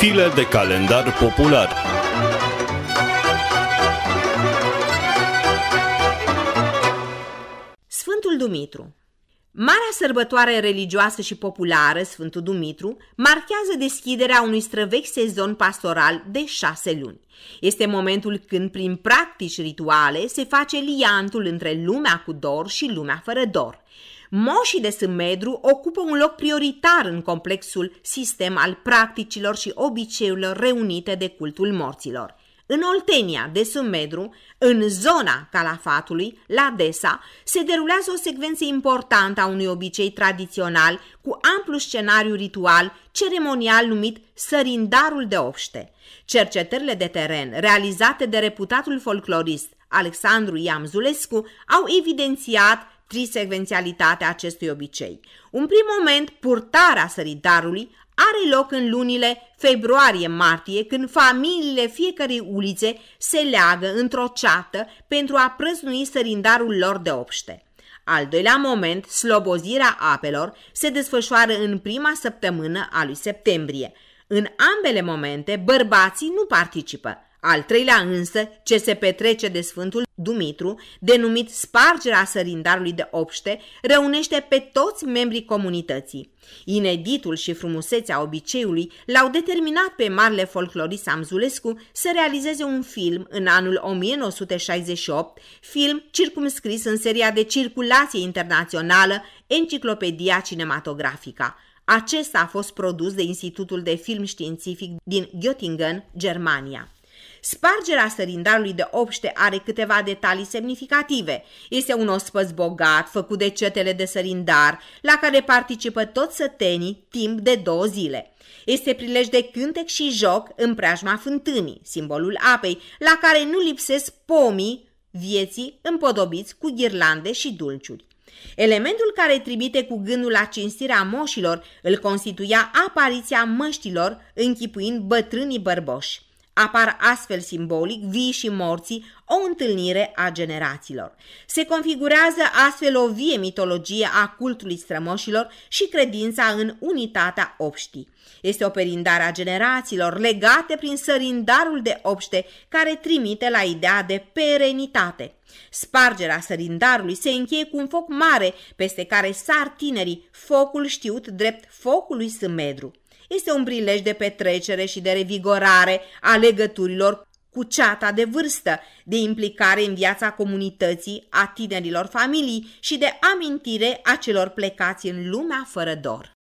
File de calendar popular. Sfântul Dumitru. Marea sărbătoare religioasă și populară, Sfântul Dumitru, marchează deschiderea unui străvechi sezon pastoral de 6 luni. Este momentul când, prin practici rituale, se face liantul între lumea cu dor și lumea fără dor. Moșii de Sâmbedru ocupă un loc prioritar în complexul sistem al practicilor și obiceiurilor reunite de cultul morților. În Oltenia de Sâmbedru, în zona Calafatului, la Desa, se derulează o secvență importantă a unui obicei tradițional cu amplu scenariu ritual ceremonial numit Sărindarul de Obște. Cercetările de teren realizate de reputatul folclorist Alexandru Iamzulescu au evidențiat trisecvențialitatea acestui obicei. Un prim moment, purtarea sărindarului are loc în lunile februarie-martie, când familiile fiecărei ulițe se leagă într-o ceată pentru a prăznui sărindarul lor de obște. Al doilea moment, slobozirea apelor, se desfășoară în prima săptămână a lui septembrie. În ambele momente, bărbații nu participă. Al treilea însă, ce se petrece de Sfântul Dumitru, denumit spargerea sărindarului de obște, reunește pe toți membrii comunității. Ineditul și frumusețea obiceiului l-au determinat pe marele folclorist Amzulescu să realizeze un film în anul 1968, film circumscris în seria de circulație internațională Enciclopedia Cinematografica. Acesta a fost produs de Institutul de Film Științific din Göttingen, Germania. Spargerea sărindarului de obște are câteva detalii semnificative. Este un ospăț bogat, făcut de cetele de sărindar, la care participă toți sătenii timp de 2 zile. Este prilej de cântec și joc în preajma fântânii, simbolul apei, la care nu lipsesc pomii vieții împodobiți cu ghirlande și dulciuri. Elementul care trimite cu gândul la cinstirea moșilor îl constituia apariția măștilor închipuind bătrânii bărboși. Apar astfel simbolic vii și morții, o întâlnire a generațiilor. Se configurează astfel o vie mitologie a cultului strămoșilor și credința în unitatea obștii. Este o perindare a generațiilor legate prin sărindarul de obște, care trimite la ideea de perenitate. Spargerea sărindarului se încheie cu un foc mare, peste care sar tinerii, focul știut drept focul lui Sâmbedru. Este un prilej de petrecere și de revigorare a legăturilor cu ceata de vârstă, de implicare în viața comunității, a tinerilor familii și de amintire a celor plecați în lumea fără dor.